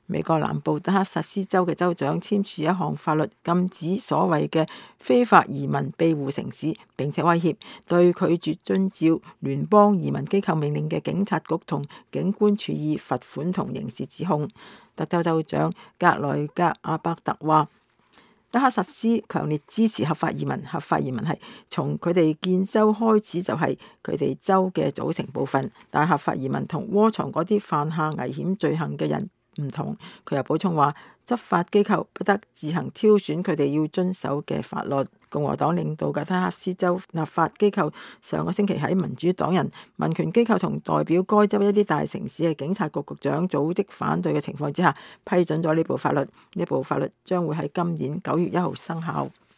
美國南部德克薩斯州嘅州長簽署一項法律，禁止所謂嘅非法移民庇護城市，並且威脅對拒絕遵照聯邦移民機構命令嘅警察局同警官處以罰款同刑事指控。德州州長格萊格阿伯特話：德克薩斯強烈支持合法移民，合法移民係從佢哋建州開始就係佢哋州嘅組成部分。但合法移民同窩藏嗰啲犯下危險罪行嘅人唔同。佢又補充話，執法機構不得自行挑選佢哋要遵守嘅法律。共和黨領導嘅德克薩斯州立法機構上個星期喺民主黨人、民權機構同代表該州一啲大城市嘅警察局局長組織反對嘅情況之下，批准咗呢部法律。呢部法律將會喺今年9月1號生效。